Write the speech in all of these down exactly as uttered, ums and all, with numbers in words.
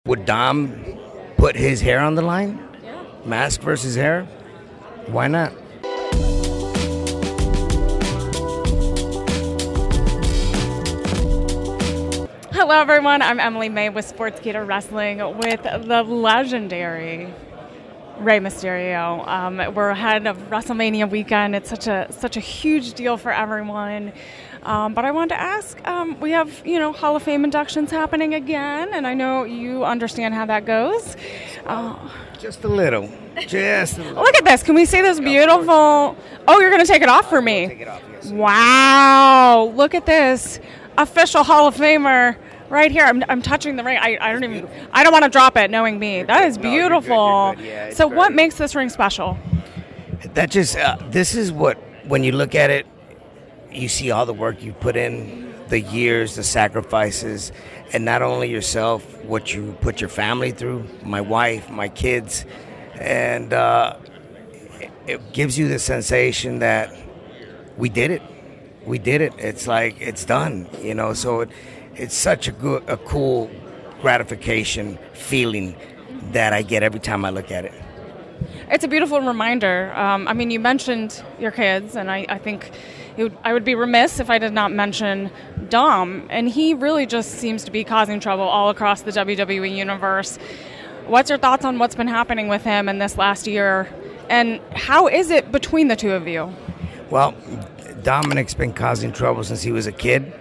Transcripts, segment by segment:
Would Dom put his hair on the line? Yeah. Mask versus hair? Why not? Hello, everyone. I'm Emily May with Sportskeeda Wrestling with the legendary Rey Mysterio. Um, we're ahead of WrestleMania weekend. It's such a such a huge deal for everyone. Um, but I wanted to ask, um, we have, you know, Hall of Fame inductions happening again, and I know you understand how that goes. Uh, Just a little. Just a little. Look at this. Can we see this beautiful... Oh, you're going to take it off for me. Take it off, yes. Wow. Look at this. Official Hall of Famer right here. I'm, I'm touching the ring. I, I don't even... I don't want to drop it, knowing me. That is No, you're good, beautiful. you're good. Yeah, it's So very- what makes this ring special? That just, uh, this is what, when you look at it, you see all the work you put in, the years, the sacrifices, and not only yourself, what you put your family through, my wife, my kids, and uh, it, it gives you the sensation that we did it. We did it. It's like, it's done, you know, so it, it's such a good, a cool gratification feeling that I get every time I look at it. It's a beautiful reminder. Um, I mean, you mentioned your kids, and I, I think it would, I would be remiss if I did not mention Dom. And he really just seems to be causing trouble all across the W W E universe. What's your thoughts on what's been happening with him in this last year? And how is it between the two of you? Well, Dominic's been causing trouble since he was a kid.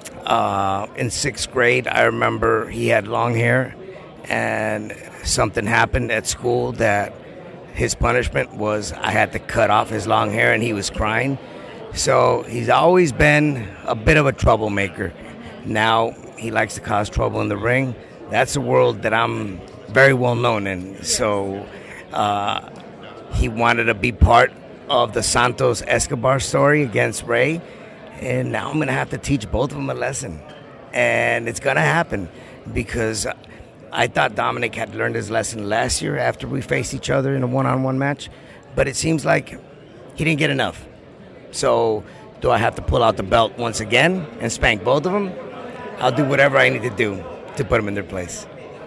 Uh, in sixth grade, I remember he had long hair, and something happened at school that his punishment was I had to cut off his long hair, and he was crying. So he's always been a bit of a troublemaker. Now he likes to cause trouble in the ring. That's a world that I'm very well known in. So uh, he wanted to be part of the Santos Escobar story against Rey, and now I'm going to have to teach both of them a lesson. And it's going to happen because I thought Dominic had learned his lesson last year after we faced each other in a one-on-one match, but it seems like he didn't get enough. So do I have to pull out the belt once again and spank both of them? I'll do whatever I need to do to put them in their place.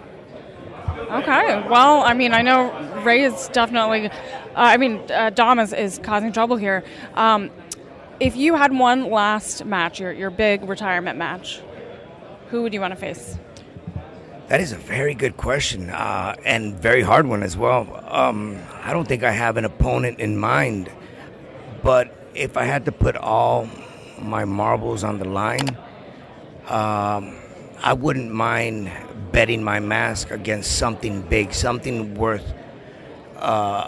Okay. Well, I mean, I know Rey is definitely, uh, I mean, uh, Dom is, is causing trouble here. Um, if you had one last match, your, your big retirement match, who would you want to face? That is a very good question, uh, and very hard one as well. Um, I don't think I have an opponent in mind, but if I had to put all my marbles on the line, um, I wouldn't mind betting my mask against something big, something worth uh,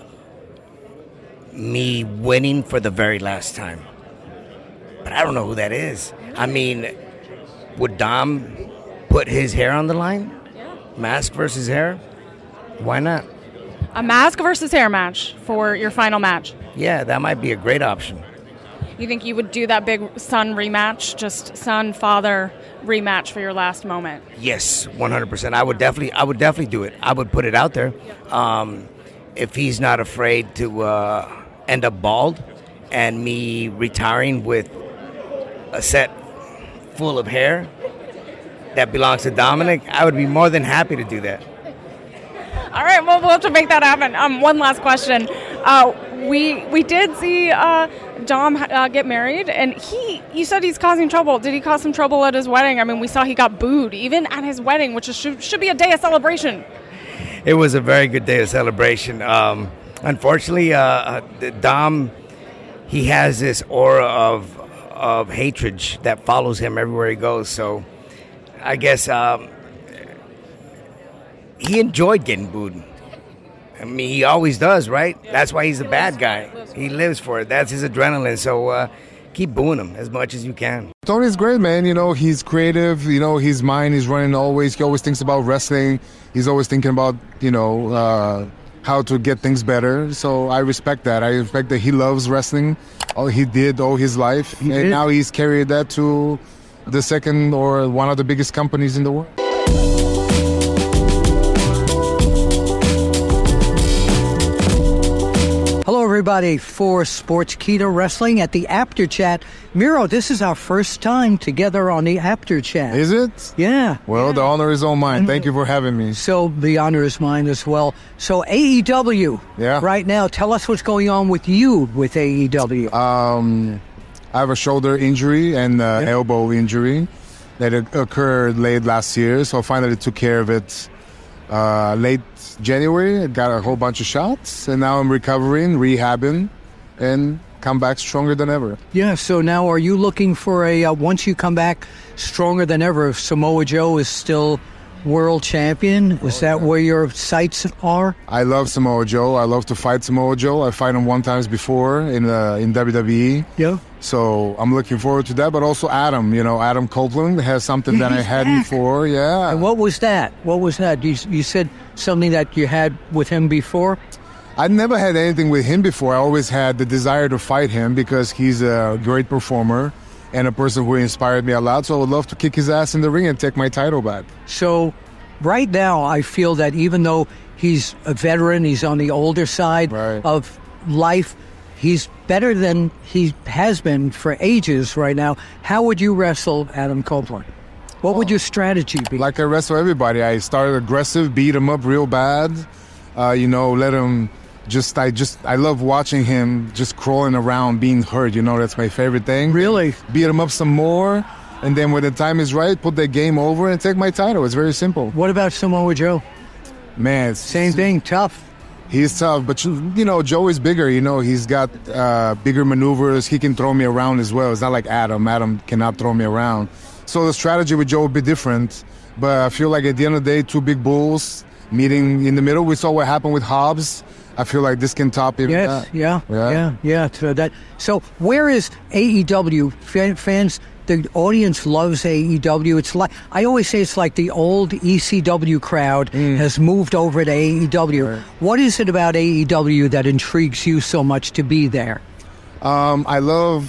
me winning for the very last time. But I don't know who that is. I mean, would Dom put his hair on the line? Mask versus hair? Why not? A mask versus hair match for your final match. Yeah, that might be a great option. You think you would do that big son rematch, just son father rematch for your last moment? Yes, one hundred percent. I would definitely, I would definitely do it. I would put it out there. Um, if he's not afraid to uh, end up bald, and me retiring with a set full of hair that belongs to Dominic, I would be more than happy to do that. All right, well, we'll have to make that happen. Um, one last question. Uh, we we did see uh, Dom uh, get married, and he, you said he's causing trouble. Did he cause some trouble at his wedding? I mean, we saw he got booed, even at his wedding, which is, should, should be a day of celebration. It was a very good day of celebration. Um, unfortunately, uh, Dom, he has this aura of, of hatred that follows him everywhere he goes, so I guess um, he enjoyed getting booed. I mean, he always does, right? Yeah. That's why he's a bad guy. He lives for it. That's his adrenaline. So uh, keep booing him as much as you can. Tony's great, man. You know, he's creative. You know, his mind is running always. He always thinks about wrestling. He's always thinking about, you know, uh, how to get things better. So I respect that. I respect that he loves wrestling. All he did all his life. He and did. Now he's carried that to the second or one of the biggest companies in the world. Hello, everybody. everybody, for Sportskeeda Wrestling at the After Chat. Miro, this is our first time together on the After Chat. Is it? Yeah. Well, yeah. the honor is all mine. Thank you for having me. So the honor is mine as well. So A E W, yeah. right now, tell us what's going on with you with A E W. Um, I have a shoulder injury and uh, yeah. elbow injury that occurred late last year, so I finally took care of it uh, late January. I got a whole bunch of shots, and now I'm recovering, rehabbing, and come back stronger than ever. Yeah, so now are you looking for a, uh, once you come back stronger than ever, if Samoa Joe is still world champion, is that where your sights are? I love Samoa Joe. I love to fight Samoa Joe. I fight him one times before in uh, in W W E. Yeah. So I'm looking forward to that. But also Adam, you know, Adam Copeland has something yeah, that I hadn't back. before. Yeah. And what was that? What was that? You, you said something that you had with him before? I never had anything with him before. I always had the desire to fight him because he's a great performer and a person who inspired me a lot. So I would love to kick his ass in the ring and take my title back. So right now, I feel that even though he's a veteran, he's on the older side right. of life, he's better than he has been for ages right now. How would you wrestle Adam Copeland? What would your strategy be? Like I wrestle everybody. I started aggressive, beat him up real bad. Uh, you know, let him just, I just, I love watching him just crawling around, being hurt. You know, that's my favorite thing. Really? Beat him up some more. And then when the time is right, put the game over and take my title. It's very simple. What about Samoa Joe? Man, it's, same thing, tough. He's tough, but you, you know, Joe is bigger. You know, he's got uh, bigger maneuvers. He can throw me around as well. It's not like Adam. Adam cannot throw me around. So the strategy with Joe would be different. But I feel like at the end of the day, two big bulls meeting in the middle. We saw what happened with Hobbs. I feel like this can top even yes, that. Yeah, yeah, yeah, yeah. So, that, so where is A E W? Fans, the audience loves A E W. It's like, I always say it's like the old E C W crowd mm. has moved over to A E W. Right. What is it about A E W that intrigues you so much to be there? Um, I love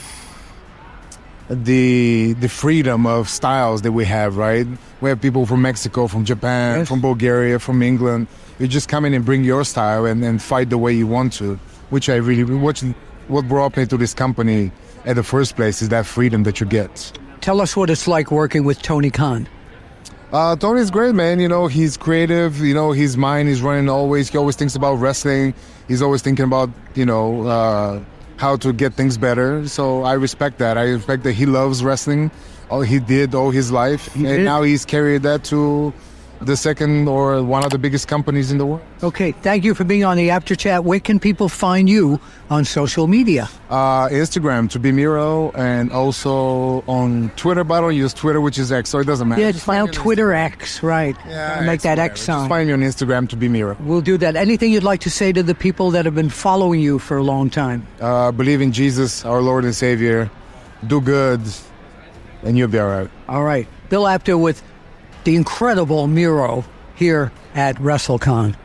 the the freedom of styles that we have, right? We have people from Mexico, from Japan, yes. from Bulgaria, from England. You just come in and bring your style and, and fight the way you want to, which I really, which, what brought me to this company at the first place is that freedom that you get. Tell us what it's like working with Tony Khan. Uh, Tony's great, man. You know, he's creative. You know, his mind is running always. He always thinks about wrestling. He's always thinking about, you know, uh, how to get things better. So I respect that. I respect that he loves wrestling. All he did all his life. He and did. Now he's carried that to the second or one of the biggest companies in the world. Okay, thank you for being on the After Chat. Where can people find you on social media? Uh, Instagram, to be Miro, and also on Twitter, but I don't use Twitter, which is X, so it doesn't matter. Yeah, it's now Twitter X, right. Yeah, Make X, that whatever. X sign. Just find me on Instagram, to be Miro. We'll do that. Anything you'd like to say to the people that have been following you for a long time? Uh, believe in Jesus, our Lord and Savior. Do good, and you'll be all right. All right. Bill Apter with the incredible Miro here at WrestleCon.